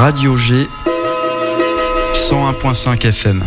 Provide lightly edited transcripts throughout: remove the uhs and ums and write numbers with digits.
Radio G 101.5 FM.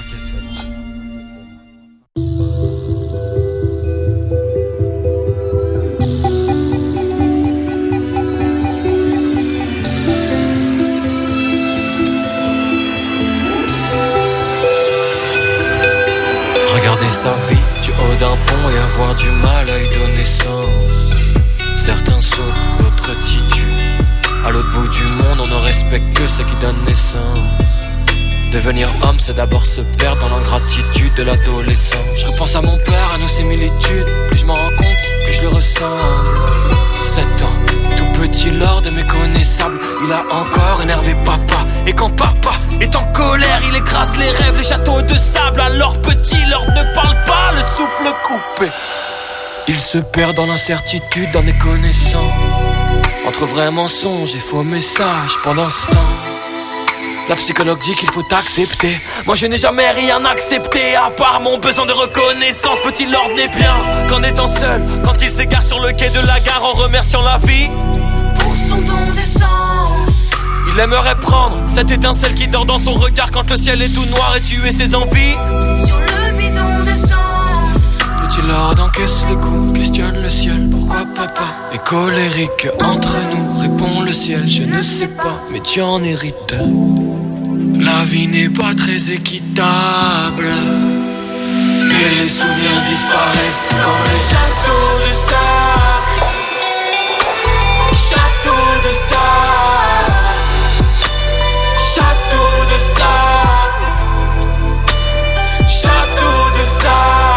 Regarder sa vie du haut d'un pont et avoir du mal à y donner sens. Certains sautent, d'autres tituent. À l'autre bout du monde, on ne respecte que ce qui donne naissance. Devenir homme, c'est d'abord se perdre dans l'ingratitude de l'adolescence. Je repense à mon père, à nos similitudes. Plus je m'en rends compte, plus je le ressens. 7 ans, tout petit lord et méconnaissable. Il a encore énervé papa. Et quand papa est en colère, il écrase les rêves, les châteaux de sable. Alors petit lord ne parle pas, le souffle coupé. Il se perd dans l'incertitude d'un méconnaissant. Entre vrais mensonges et faux messages pendant ce temps. La psychologue dit qu'il faut accepter. Moi je n'ai jamais rien accepté à part mon besoin de reconnaissance. Petit lord n'est bien qu'en étant seul, quand il s'égare sur le quai de la gare en remerciant la vie pour son don d'essence. Il aimerait prendre cette étincelle qui dort dans son regard quand le ciel est tout noir et tuer ses envies sur le bidon d'essence. Petit lord encaisse les coups, questionne le ciel. Pourquoi papa est colérique entre nous? Répond le ciel, je ne sais pas, mais tu en hérites. La vie n'est pas très équitable et les souvenirs disparaissent comme les châteaux de sable. Châteaux de sable. Châteaux de sable. Châteaux de sable.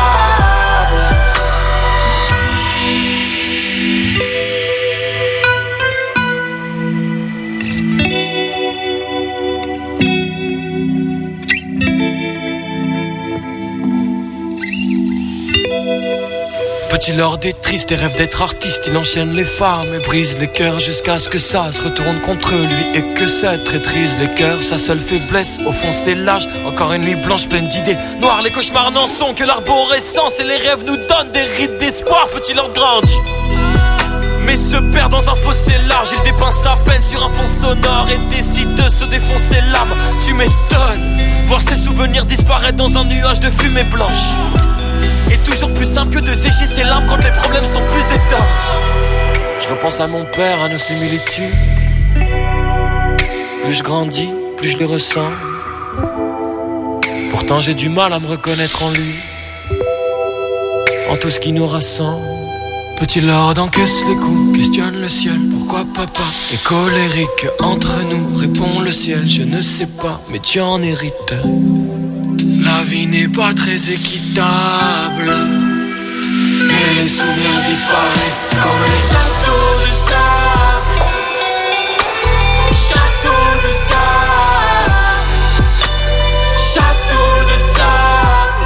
Petit lord est triste et rêve d'être artiste. Il enchaîne les femmes et brise les cœurs jusqu'à ce que ça se retourne contre lui et que ça traîtrise les cœurs. Sa seule faiblesse, au fond c'est l'âge. Encore une nuit blanche pleine d'idées noires. Les cauchemars n'en sont que l'arborescence et les rêves nous donnent des rides d'espoir. Petit lord grandit mais se perd dans un fossé large. Il dépeint sa peine sur un fond sonore et décide de se défoncer l'âme. Tu m'étonnes, voir ses souvenirs disparaître dans un nuage de fumée blanche. Et toujours plus simple que de sécher ses larmes quand les problèmes sont plus étanches. Je repense à mon père, à nos similitudes. Plus je grandis, plus je le ressens. Pourtant j'ai du mal à me reconnaître en lui, en tout ce qui nous rassemble. Petit lord encaisse les coups, questionne le ciel. Pourquoi papa est colérique entre nous? Répond le ciel, je ne sais pas, mais tu en hérites. La vie n'est pas très équitable et les souvenirs disparaissent comme les châteaux de sable. Châteaux de sable. Châteaux de sable.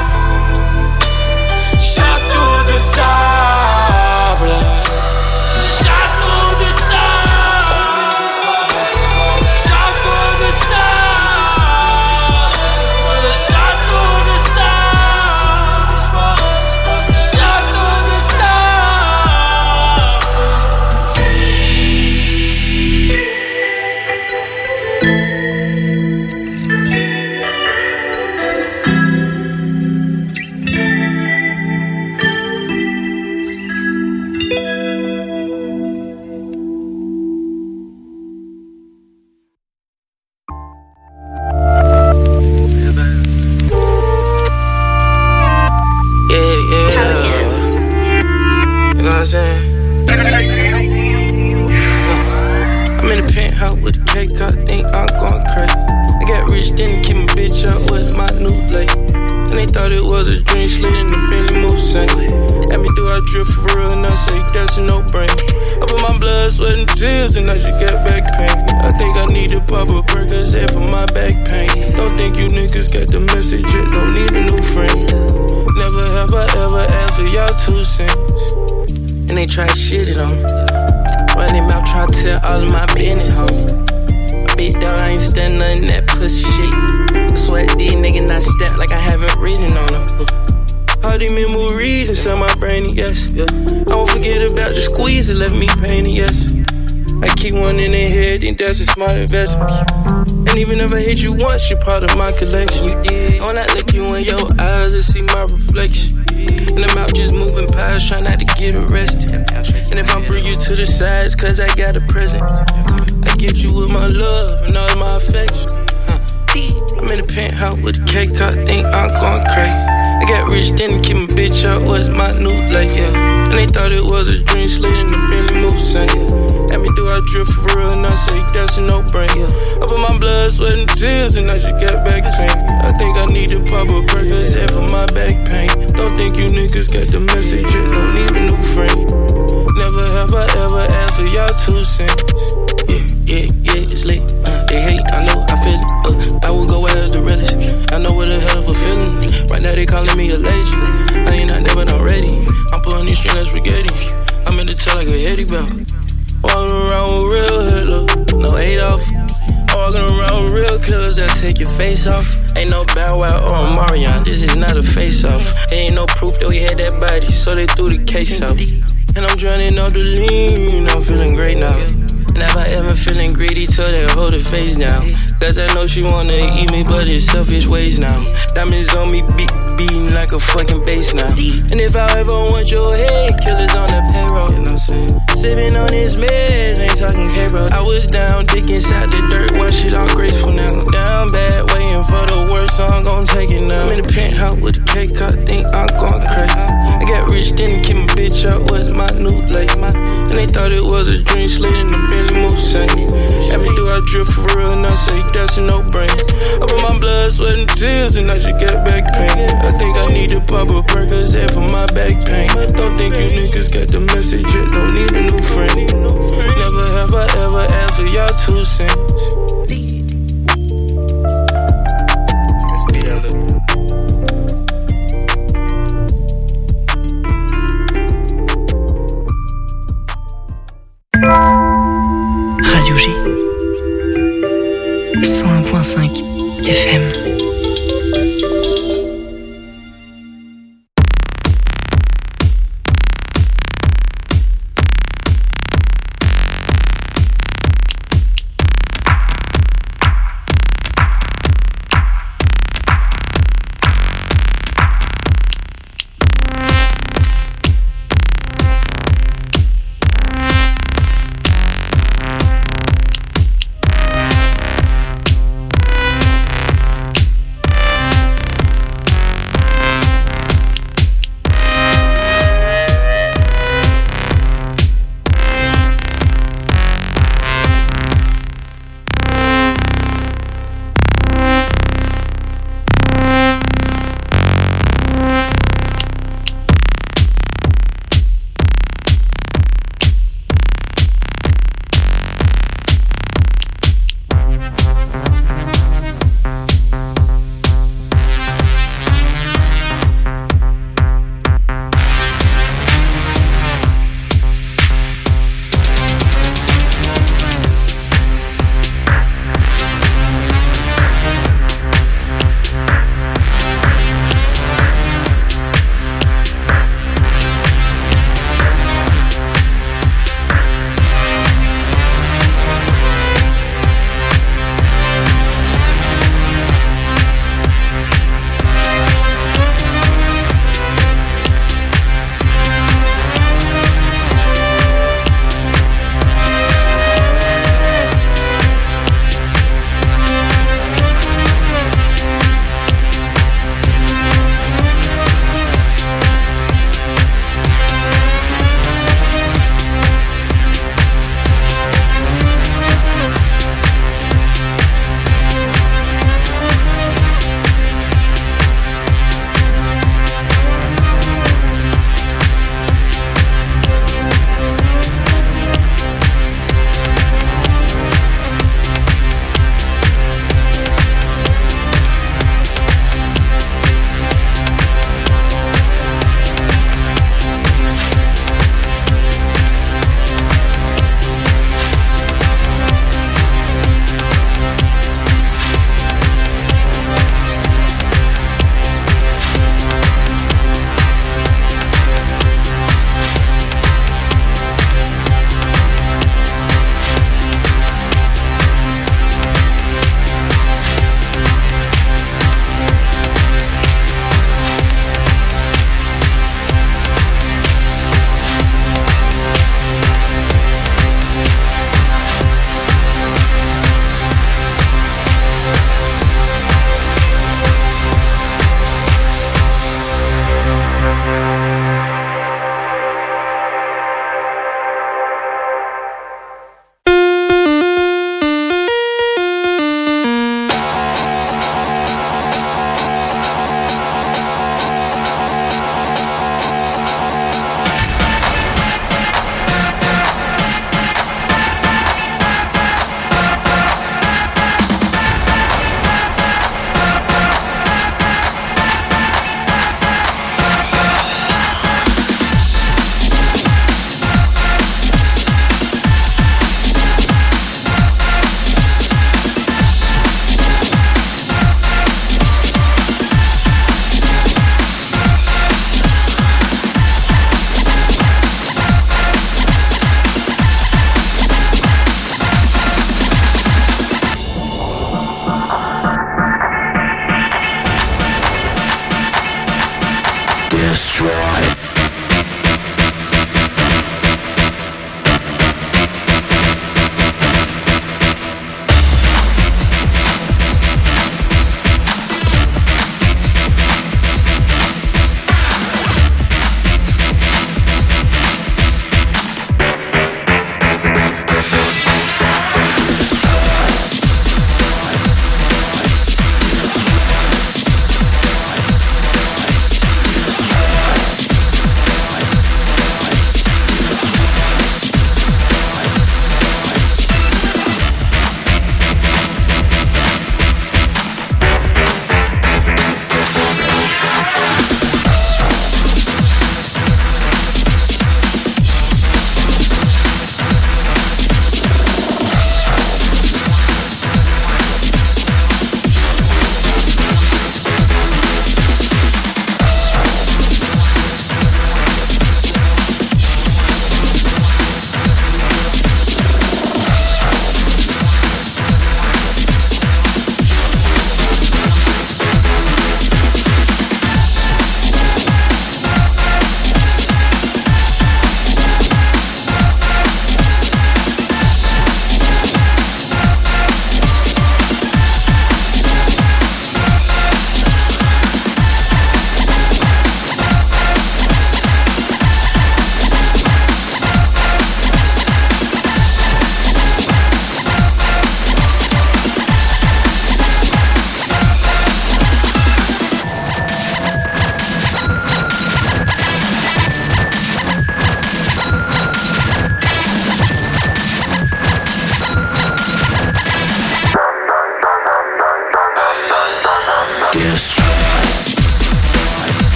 Châteaux de sable. Châteaux de sable. Châteaux de sable. Châteaux de sable. Châteaux de I'm in the penthouse with a cake, I think I'm going crazy. I got rich, didn't keep my bitch up, what's my new lake? And they thought it was a dream, slid in the Bentley Mulsanne. Had me do our drip for real, and I say that's a no-brainer. I put my blood, sweat, and tears, and I just got back pain. I think I need to pop a Percocet for my back pain. Don't think you niggas got the message yet, don't need a new friend. Never have I ever asked for y'all 2 cents. And they try to shit it on me. Running mouth try to tell all of my business, homie. My big dog, I ain't stand nothing that pussy shit. I swear these niggas not stamped like I haven't written on them. All these memories inside my brain, yes. I won't forget about the squeeze that left me painted, yes. I keep one in their head, think that's a smart investment. And even if I hit you once, you're part of my collection. When I look you in your eyes, I see my reflection. And I'm out just moving past, trying not to get arrested. And if I bring you to the sides, cause I got a present, I gift you with my love and all my affection. I'm in the penthouse with a cake cut, think I'm going crazy. I got rich, then keep my bitch out, was my new life, yeah. And they thought it was a dream, slid in the Bentley Moussaint, yeah. Let me do I drift for real, and I say that's a no-brainer. I put my blood, sweat, and tears, and I just got back pain. I think I need to pop a Percocet for my back pain. Don't think you niggas got the message yet, don't need a new frame. Never have I ever asked for y'all 2 cents. Yeah, it's lit. They hate, I know, I feel it. I will go as the realest. I know what the hell of a feeling. Right now they calling me a legend. I ain't not there, but I'm ready. I'm pulling these strings like spaghetti. I'm in the tail like a heady belt. Walking around with real Hitler, no Adolf. Walking around with real killers that take your face off. Ain't no Bow Wow or Marion, this is not a face-off. Ain't no proof that we had that body, so they threw the case out. And I'm drowning off the lean, I'm feeling great now. And if I ever feeling greedy, tell that hold her face down. Cause I know she wanna eat me, but it's selfish ways now. Diamonds on me, beating like a fucking bass now. And if I ever want your head, killers on the payroll. You know what I'm saying? Sipping on this mess, ain't talking K-bro. I was down, dick inside the dirt, watch it all graceful now. Down bad, waiting for the worst, so I'm gon' take it now. I'm in the penthouse with a cake cut, think I'm going crazy. I got rich, then keep my bitch out, was my new life. And they thought it was a dream, slid in the Bentley Moussaint. Let me do I drift for real, and I say that's a no-brainer. I put my blood, sweat, and tears, and I just get back pain. I think I need to pop a Percocet for my back pain. Don't think you niggas got the message yet, don't need a new friend. Never have I ever asked for y'all 2 cents. Radio G 101.5 FM.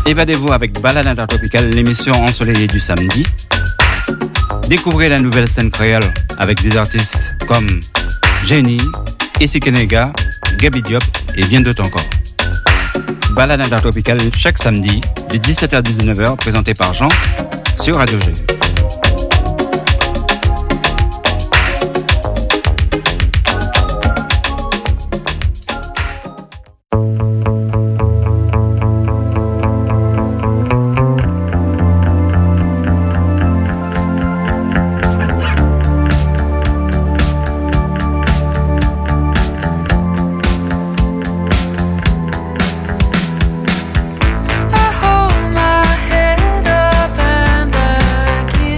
Évadez-vous avec Balade Intertropicale, l'émission ensoleillée du samedi. Découvrez la nouvelle scène créole avec des artistes comme Jenny, Issy Kenega, Gaby Diop et bien d'autres encore. Balade Intertropicale chaque samedi de 17h à 19h, présenté par Jean sur Radio G. I hold my head up and I keep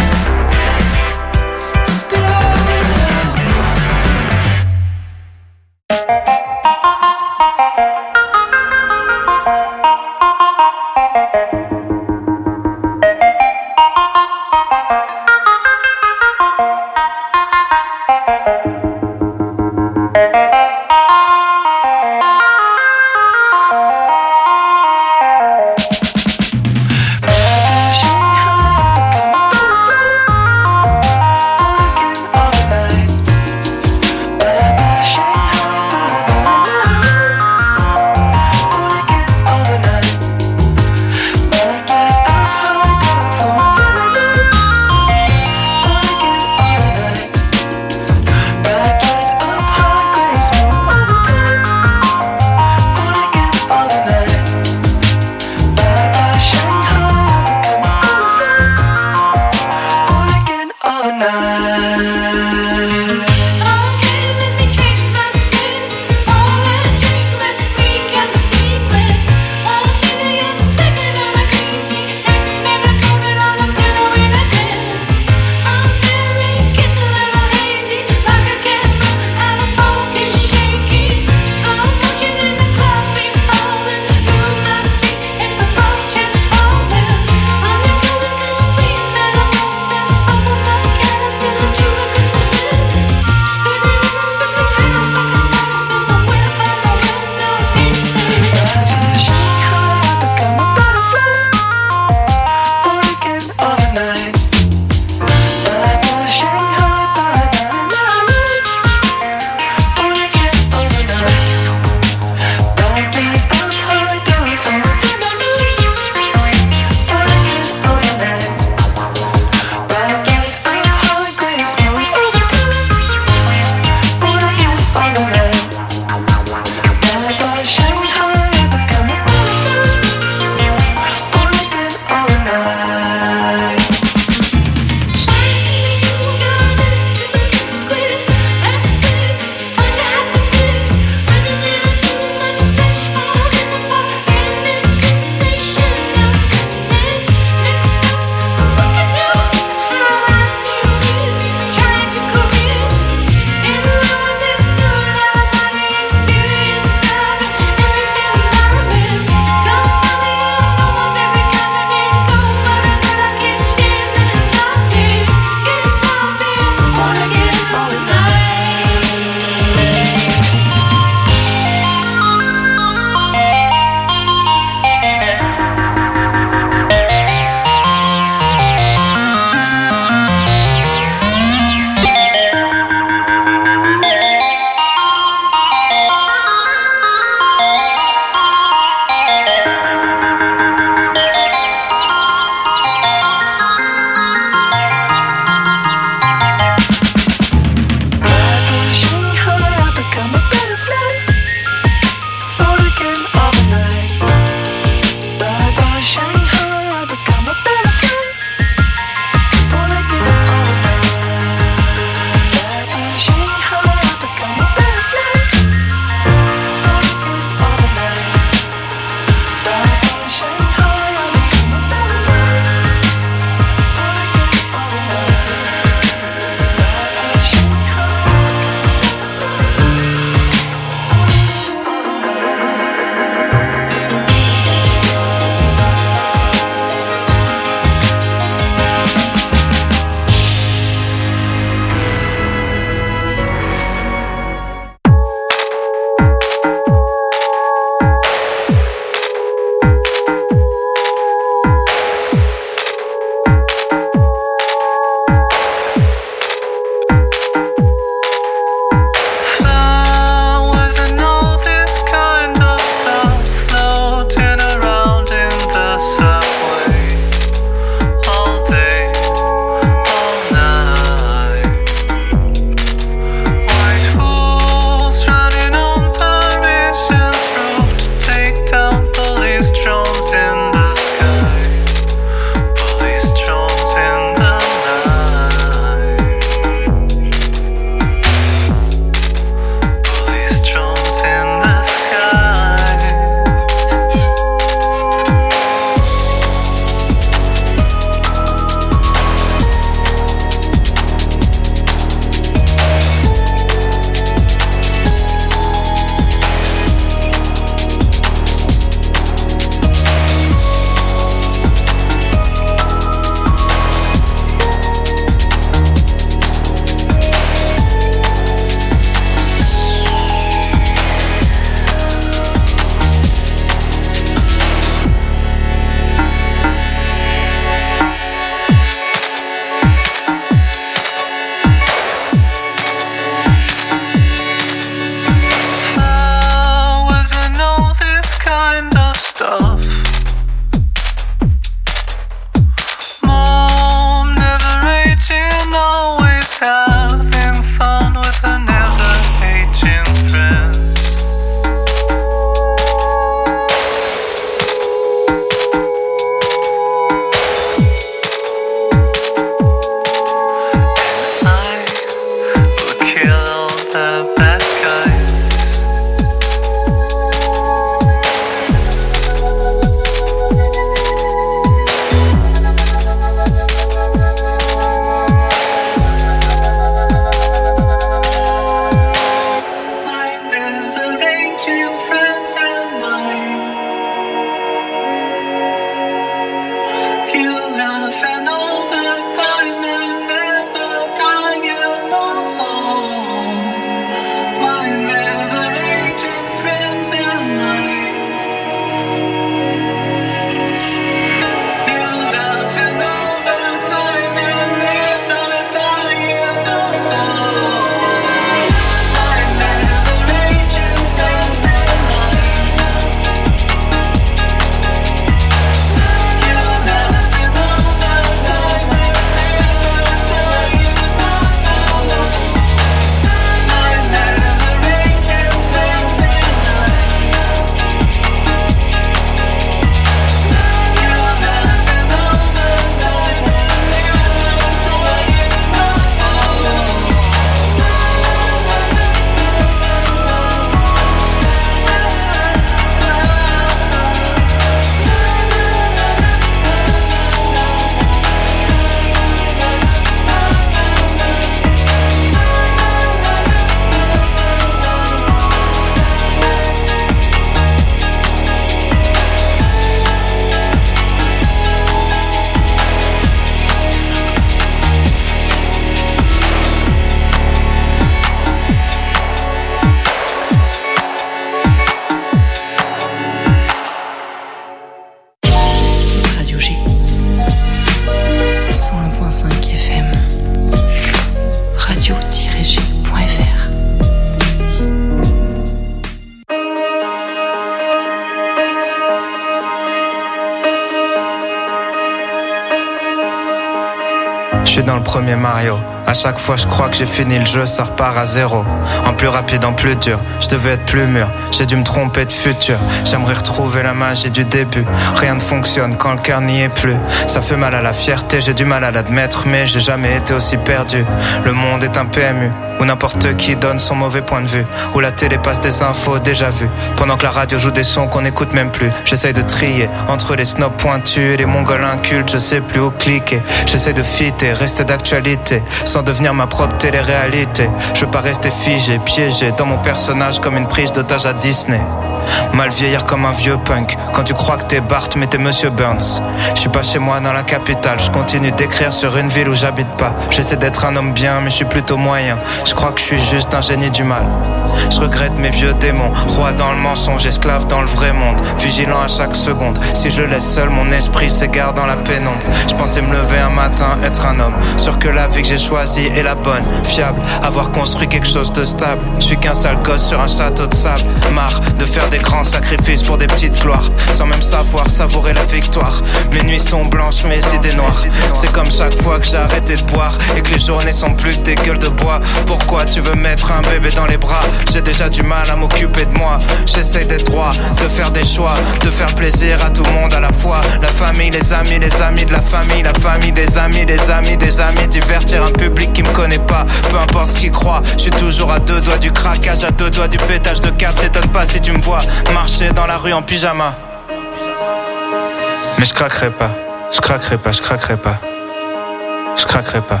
suis dans le premier Mario. À chaque fois je crois que j'ai fini le jeu, ça repart à zéro. En plus rapide, en plus dur, je devais être plus mûr. J'ai dû me tromper de futur, j'aimerais retrouver la magie du début. Rien ne fonctionne quand le cœur n'y est plus. Ça fait mal à la fierté, j'ai du mal à l'admettre, mais j'ai jamais été aussi perdu. Le monde est un PMU, où n'importe qui donne son mauvais point de vue, où la télé passe des infos déjà vues, pendant que la radio joue des sons qu'on n'écoute même plus. J'essaye de trier entre les snobs pointus et les mongols incultes, je sais plus où cliquer. J'essaie de fitter, rester d'actualité, sans devenir ma propre télé-réalité. Je veux pas rester figé, piégé dans mon personnage comme une prise d'otage à Disney. Mal vieillir comme un vieux punk, quand tu crois que t'es Bart mais t'es Monsieur Burns. Je suis pas chez moi dans la capitale, je continue d'écrire sur une ville où j'habite pas. J'essaie d'être un homme bien mais je suis plutôt moyen. Je crois que je suis juste un génie du mal. Je regrette mes vieux démons, roi dans le mensonge, esclave dans le vrai monde, vigilant à chaque seconde. Si je le laisse seul, mon esprit s'égare dans la pénombre. Je pensais me lever un matin, être un homme, sûr que la vie que j'ai choisie est la bonne, fiable, avoir construit quelque chose de stable. Je suis qu'un sale gosse sur un château de sable, marre de faire des grands sacrifices pour des petites gloires, sans même savoir savourer la victoire. Mes nuits sont blanches, mes idées noires. C'est comme chaque fois que j'ai arrêté de boire et que les journées sont plus que des gueules de bois. Pourquoi tu veux mettre un bébé dans les bras? J'ai déjà du mal à m'occuper de moi. J'essaye d'être droit, de faire des choix, de faire plaisir à tout le monde à la fois. La famille, les amis de la famille, la famille, des amis, des amis. Divertir un public qui me connaît pas, peu importe ce qu'il croit. Je suis toujours à deux doigts du craquage, à deux doigts du pétage de câble. T'étonnes pas si tu me vois marcher dans la rue en pyjama. Mais je craquerai pas, je craquerai pas, je craquerai pas, je craquerai pas.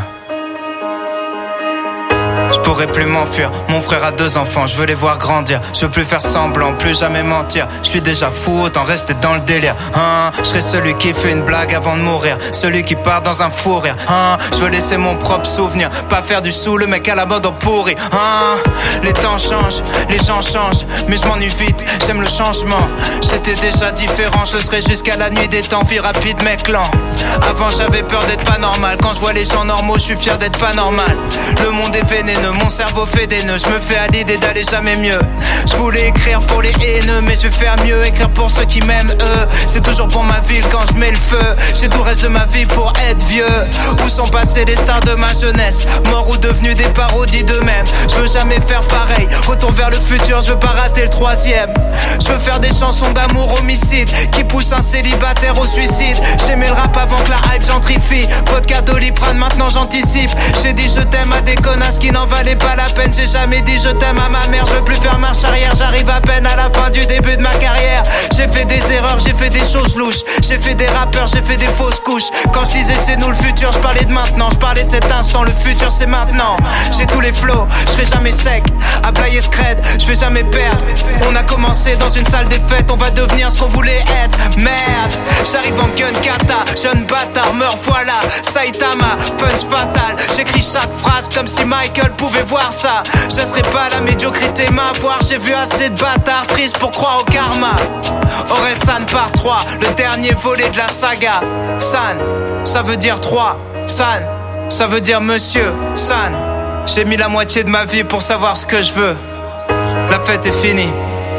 Je pourrais plus m'enfuir, mon frère a 2 enfants, je veux les voir grandir. Je veux plus faire semblant, plus jamais mentir. Je suis déjà fou, autant rester dans le délire. Je serai celui qui fait une blague avant de mourir, celui qui part dans un fou rire. Je veux laisser mon propre souvenir, pas faire du sous, le mec à la mode en pourri. Les temps changent, les gens changent, mais je m'ennuie vite, j'aime le changement. J'étais déjà différent, je le serai jusqu'à la nuit des temps. Vie rapide mec lent. Avant j'avais peur d'être pas normal, quand je vois les gens normaux je suis fier d'être pas normal. Le monde est vénéneux, mon cerveau fait des nœuds, je me fais à l'idée d'aller jamais mieux. Je voulais écrire pour les haineux, mais je vais faire mieux, écrire pour ceux qui m'aiment eux. C'est toujours pour ma ville quand je mets le feu. J'ai tout le reste de ma vie pour être vieux. Où sont passés les stars de ma jeunesse, morts ou devenus des parodies d'eux-mêmes. Je veux jamais faire pareil, retour vers le futur, je veux pas rater le 3e. Je veux faire des chansons d'amour homicide qui poussent un célibataire au suicide. J'aimais le rap avant que la hype gentrifie. Vodka Doliprane, maintenant j'anticipe. J'ai dit je t'aime à des connasses qui n'en valait pas la peine. J'ai jamais dit je t'aime à ma mère. Je veux plus faire marche arrière, j'arrive à peine à la fin du début de ma carrière. J'ai fait des erreurs, j'ai fait des choses louches. J'ai fait des rappeurs, j'ai fait des fausses couches. Quand je disais c'est nous le futur, je parlais de maintenant. Je parlais de cet instant, le futur c'est maintenant. J'ai tous les flows, je serai jamais sec. À Blaye Scred, je vais jamais perdre. On a commencé dans une salle des fêtes, on va devenir ce qu'on voulait être. Merde, j'arrive en gun kata, jeune bâtard, meurs voilà. Saitama, punch fatal. J'écris chaque phrase comme si Michael pouvait voir ça. Je laisserai pas la médiocrité m'avoir. J'ai vu assez de bâtards tristes pour croire au karma. Orelsan part 3, le dernier volet de la saga. San, ça veut dire 3. San, ça veut dire monsieur. San, j'ai mis la moitié de ma vie pour savoir ce que je veux. La fête est finie.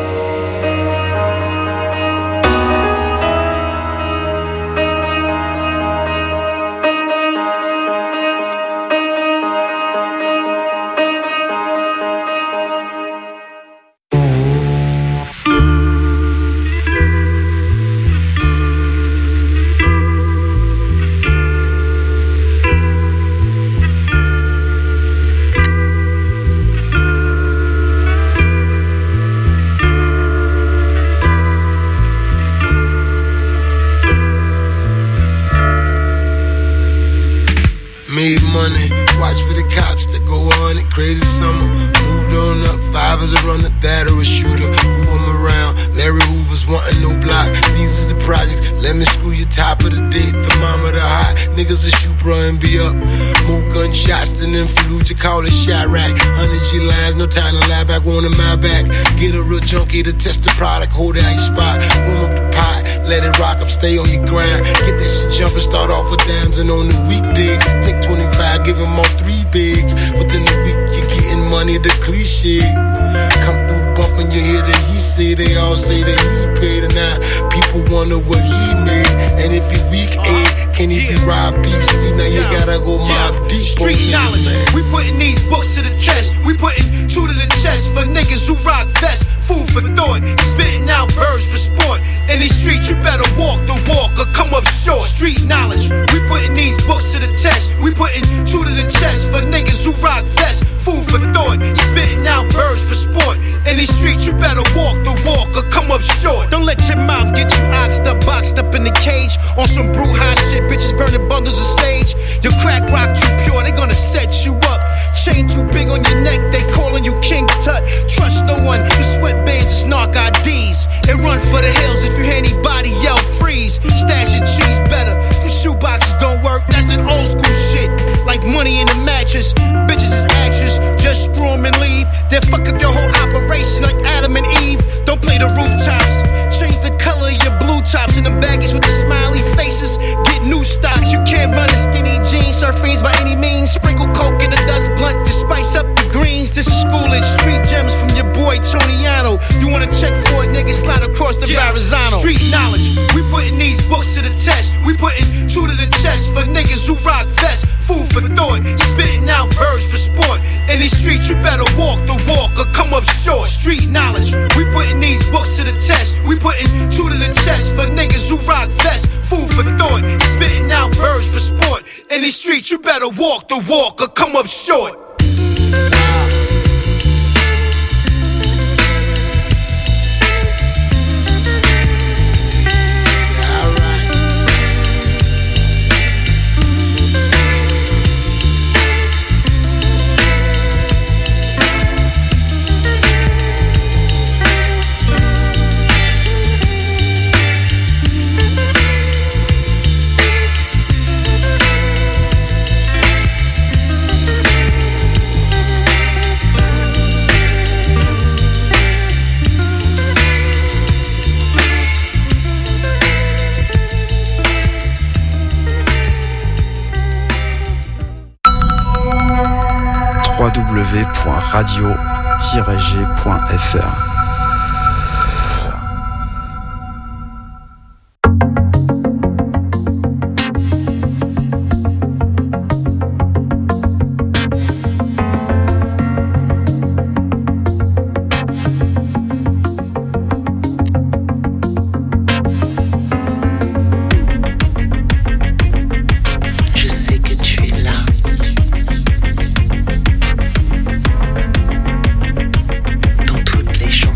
Made money, watch for the cops that go on it. Crazy summer, moved on up. 5 as a runner, that or a shooter. Who I'm around, Larry Hoover's wanting no block. These is the projects, let me screw you top of the day. Thermometer high, niggas a shoot bro and be up. More gunshots than in Fallujah, call it Chirac. 100 G lines, no time to lie back, one in my back. Get a real junkie to test the product, hold down your spot. Warm up the pot, let it rock up, stay on your grind. Get that shit jumping, start off with dimes and on the weekdays. Take 25, give them all 3 bigs. Within the week, you're getting money, the cliche. Come through bumping, you hear that he say, they all say that he paid. And now people wonder what he made. And if he weak, can he be Rob Beast? See, now you gotta go mob deep. Street knowledge, we putting these books to the test. We putting 2 to the chest for niggas who rock vests. Food for thought, spitting out verbs for sport. In these streets, you better walk the walk or come up short. Street knowledge, we putting these books to the test. We putting 2 to the chest for niggas who rock vests. Food for thought, spitting out verbs for sport. In these streets, you better walk the walk or come up short. Don't let your mouth get you oxed up, boxed up in the cage. On some Bruja shit, bitches burning bundles of sage. Your crack rock too pure, they gonna set you up. Chain too big on your neck, they calling you King Tut. Trust no one, you sweatbands is narc IDs. And run for the hills if you hear anybody yell freeze. Stash your cheese better, them shoeboxes don't work, that's an old school shit. Like money in the mattress, bitches is actors, just screw 'em and leave. Then fuck up your whole operation like Adam and Eve. Don't play the rooftops, change the color of your blue tops. And them baggies with the smiley faces, get new stocks. You can't run in skinny jeans, surf fiends by any means. Sprinkle coke in the dust blunt to spice up the greens. This is Schoolage, street gems from your boy Toniano. You wanna check for it, nigga, slide across the Verrazano. Street knowledge, we putting these books to the test. We putting 2 to the chest for niggas who rock vests. Food for thought, spitting out verbs for sport. In these streets, you better walk the walk or come up short. Street knowledge, we putting these books to the test. We putting 2 to the chest for niggas who rock vests. Food for thought, spitting out verbs for sport. In these streets, you better walk the walk or come up short. www.radio-g.fr. Dans toutes les choses.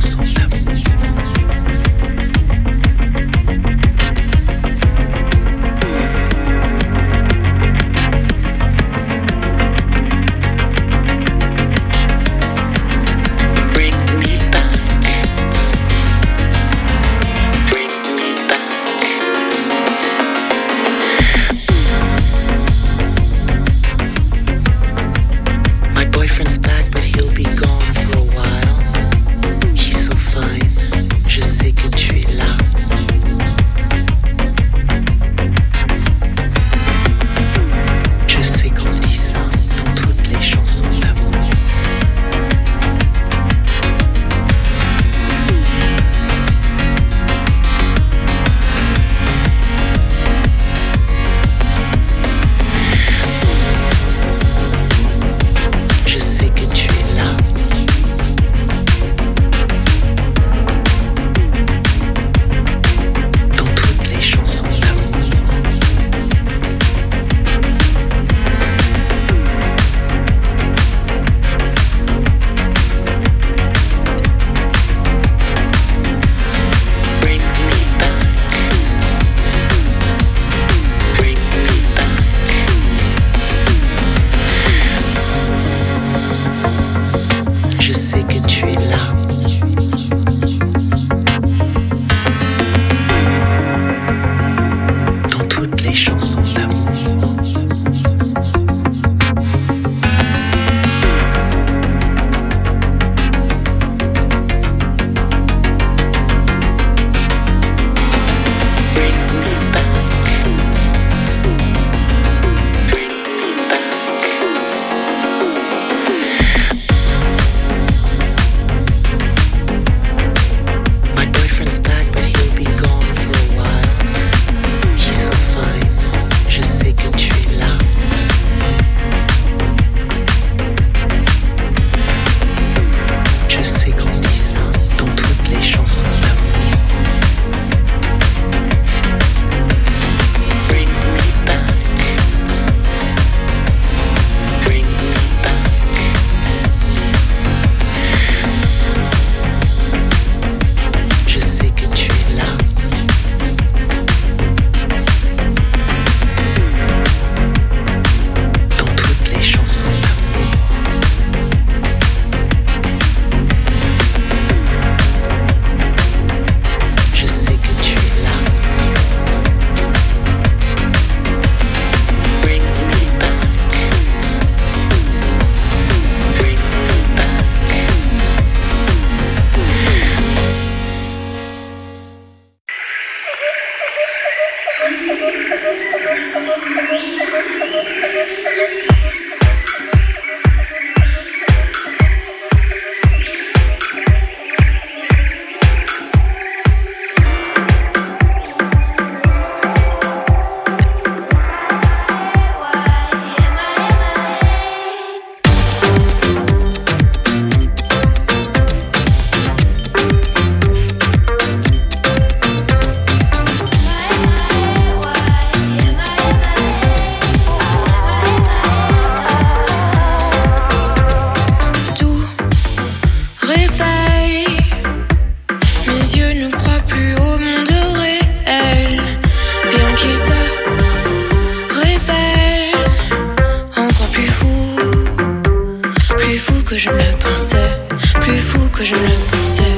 je ne le pensais, plus fou que je ne le pensais.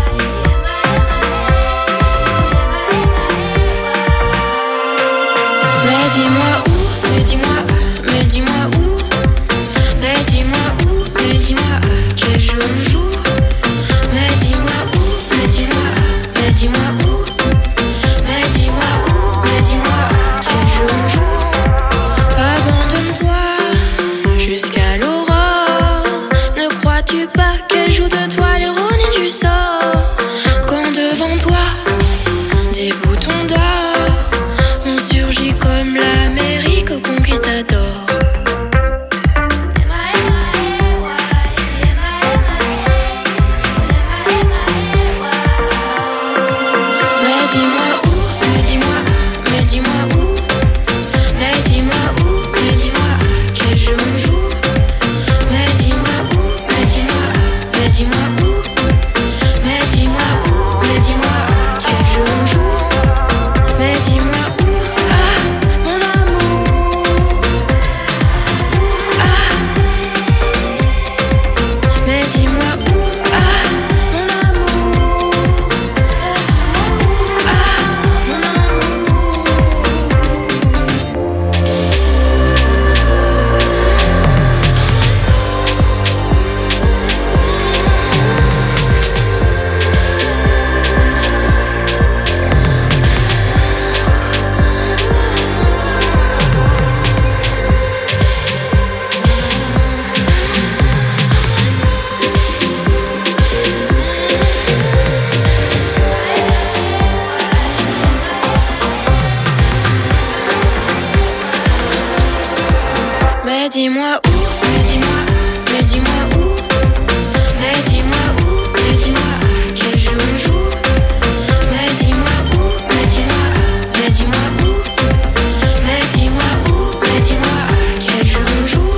Mais dis-moi où, mais dis-moi, mais dis-moi où, mais dis-moi où, mais dis-moi quel jeu on joue. Mais dis-moi où, mais dis-moi, mais dis-moi où, mais dis-moi où, mais dis-moi quel jeu on joue. Abandonne-toi jusqu'à l'aurore. Ne crois-tu pas qu'elle joue de toi l'ironie du sort? Quand devant toi des boutons d'or, on surgit comme l'Amérique au conquistador. Dis-moi où, mais dis-moi, mais dis-moi où, mais dis-moi où, mais dis-moi quel jeu on joue. Mais dis-moi où, mais dis-moi, mais dis-moi où, mais dis-moi où, mais dis-moi quel jeu on joue.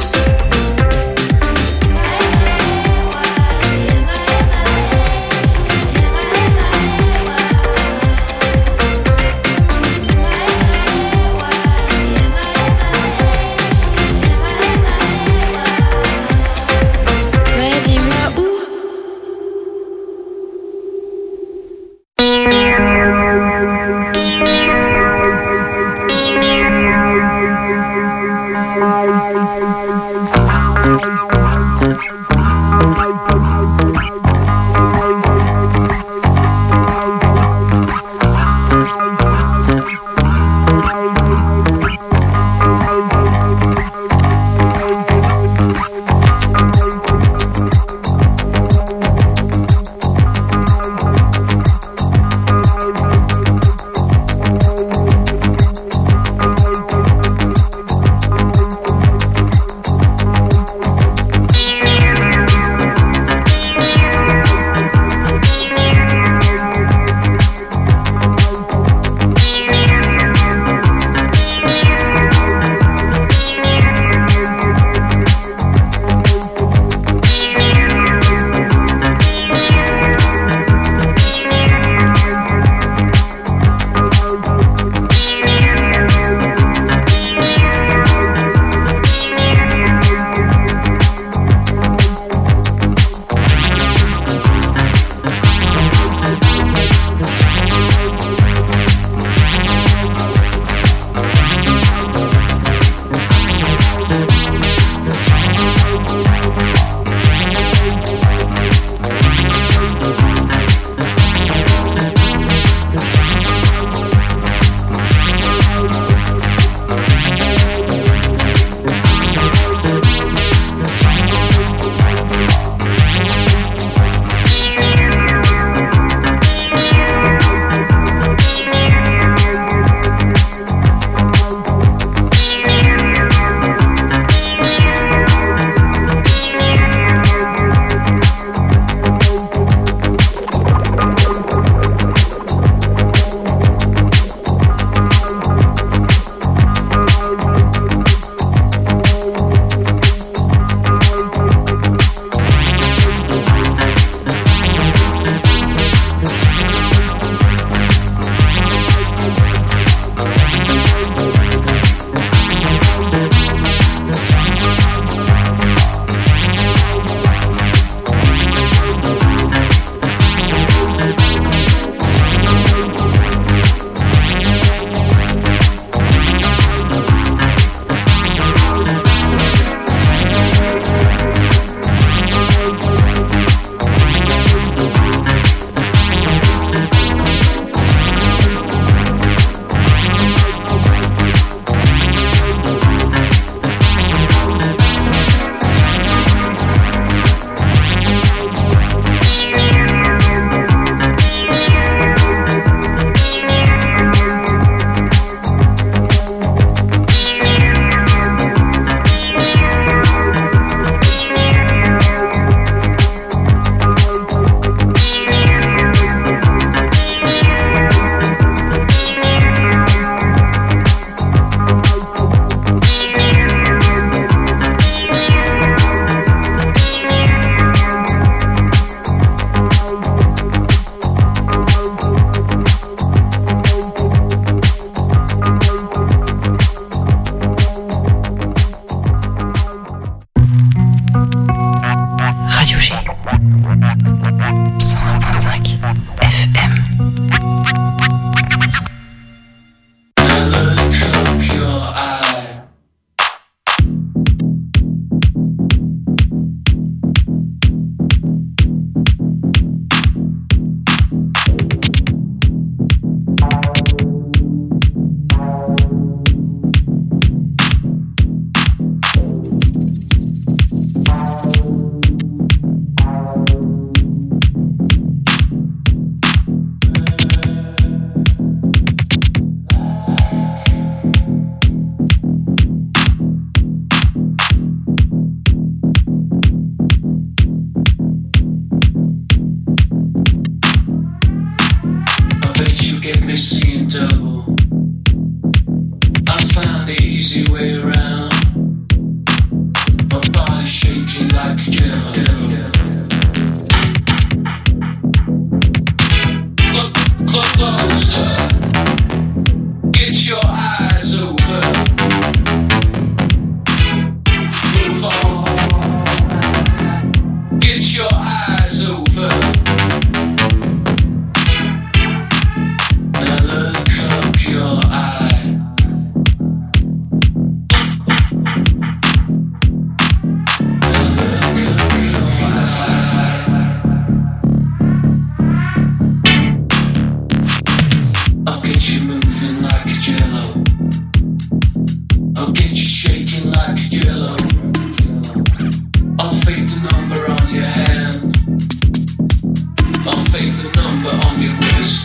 bet you get me seeing double. I found the easy way around. My body shaking like a jello. Closer, get your eyes over. Move on, get your eyes over. Now look up your eye. Now look up your eye. I'll get you moving like a jello. I'll get you shaking like a jello. I'll fake the number on your hand. I'll fake the number on your wrist.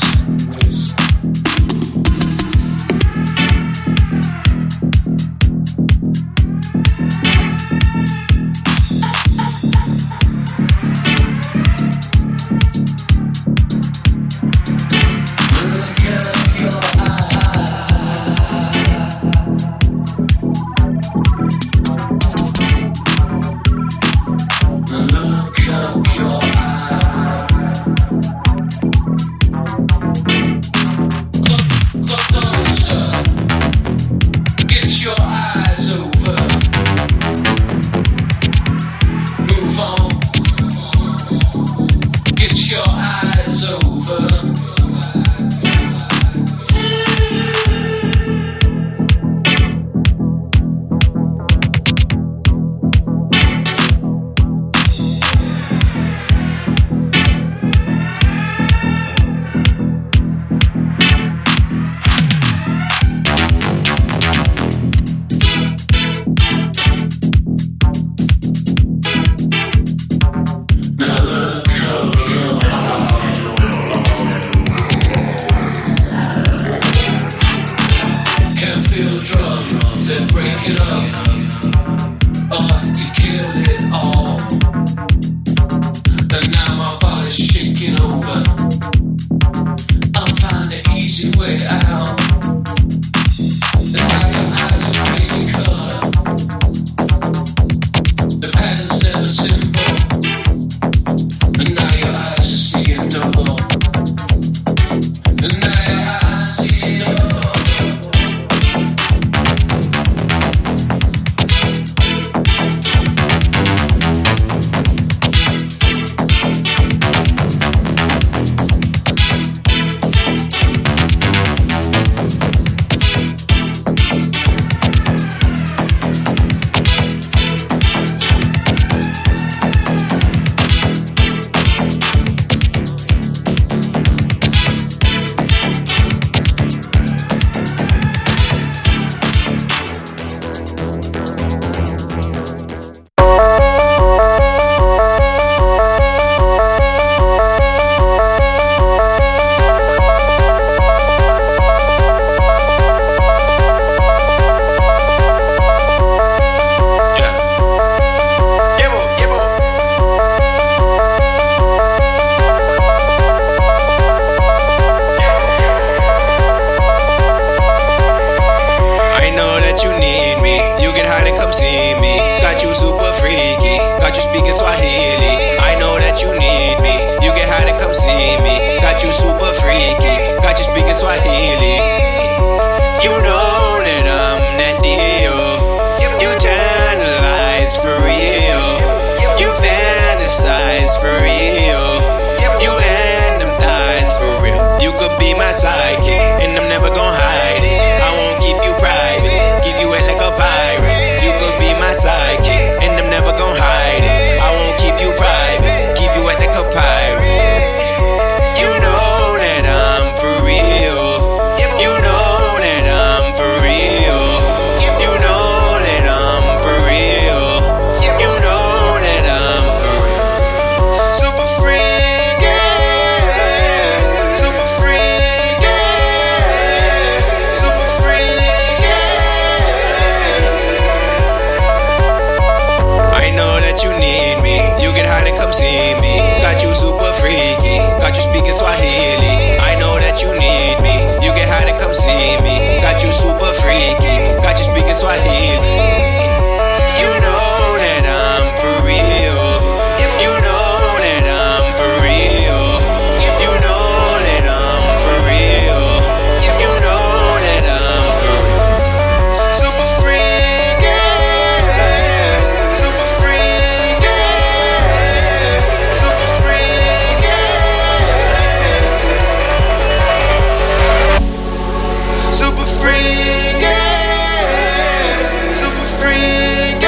Keep come see me. Got you super freaky, got you speaking Swahili. You know that I'm for real. You know that I'm for real. You know that I'm for real. You know that I'm for real. Super freaky, super freaky, super freaky, super freaky, super freaky.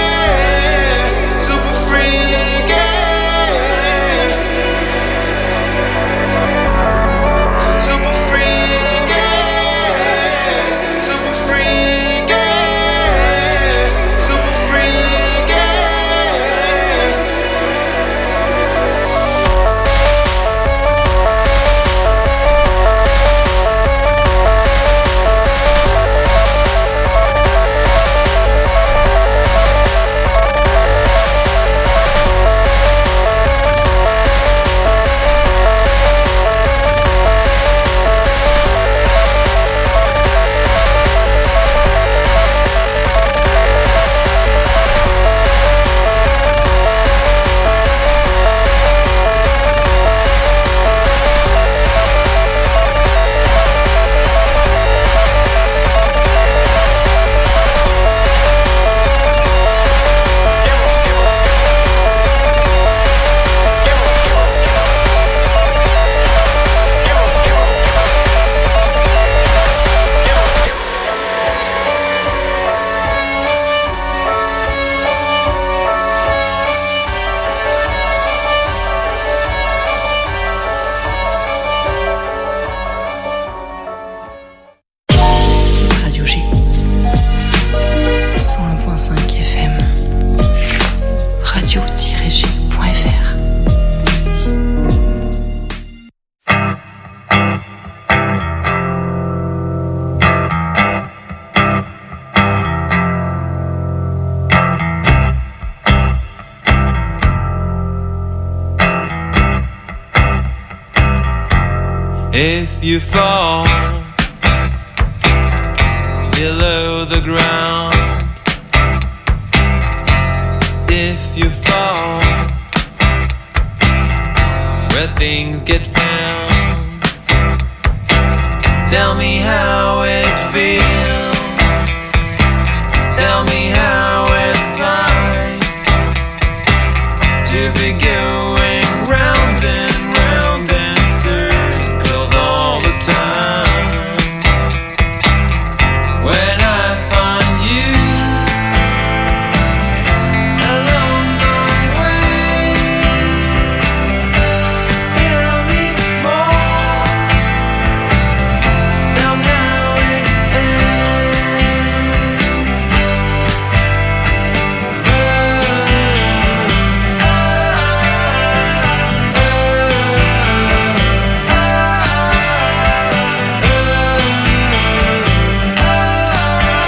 If you fall below the ground, if you fall where things get found, tell me how it feels.